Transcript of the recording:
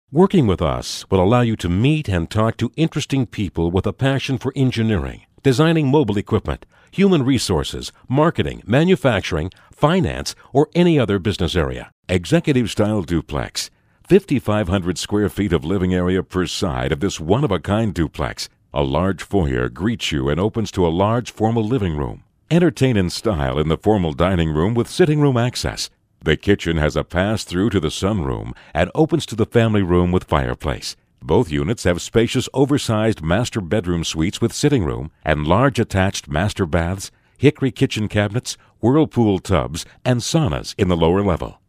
Working with us will allow you to meet and talk to interesting people with a passion for engineering, designing mobile equipment, human resources, marketing, manufacturing, finance, or any other business area. Executive-style duplex. 5,500 square feet of living area per side of this one-of-a-kind duplex. A large foyer greets you and opens to a large formal living room. Entertain in style in the formal dining room with sitting room access. The kitchen has a pass-through to the sunroom and opens to the family room with fireplace. Both units have spacious, oversized master bedroom suites with sitting room and large attached master baths, hickory kitchen cabinets, whirlpool tubs, and saunas in the lower level.